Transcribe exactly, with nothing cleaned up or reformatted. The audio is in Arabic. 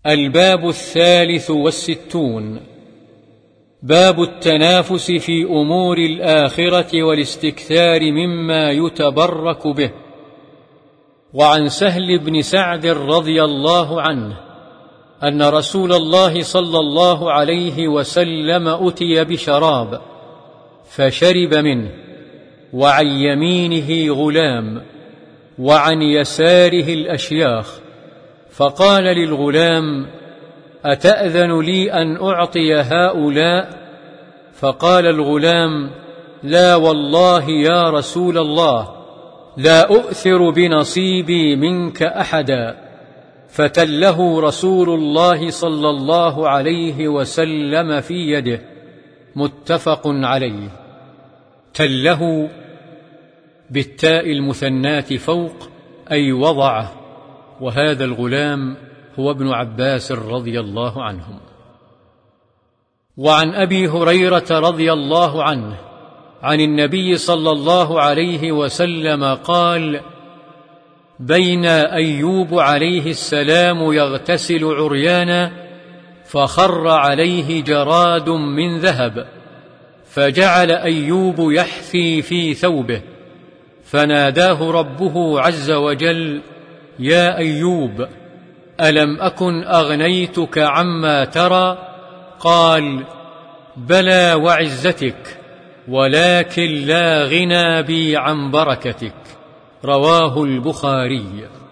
الباب الثالث والستون. باب التنافس في أمور الآخرة والاستكثار مما يتبرك به. وعن سهل بن سعد رضي الله عنه أن رسول الله صلى الله عليه وسلم أتي بشراب فشرب منه، وعن يمينه غلام وعن يساره الأشياخ، فقال للغلام: أتأذن لي أن أعطي هؤلاء؟ فقال الغلام: لا والله يا رسول الله، لا أؤثر بنصيبي منك أحدا. فتله رسول الله صلى الله عليه وسلم في يده، متفق عليه. تله بالتاء المثناة فوق أي وضعه، وهذا الغلام هو ابن عباس رضي الله عنهم. وعن أبي هريرة رضي الله عنه عن النبي صلى الله عليه وسلم قال: بين أيوب عليه السلام يغتسل عريانا، فخر عليه جراد من ذهب، فجعل أيوب يحثي في ثوبه، فناداه ربه عز وجل: يا أيوب، ألم أكن أغنيتك عما ترى؟ قال: بلى وعزتك، ولكن لا غنى بي عن بركتك. رواه البخاري.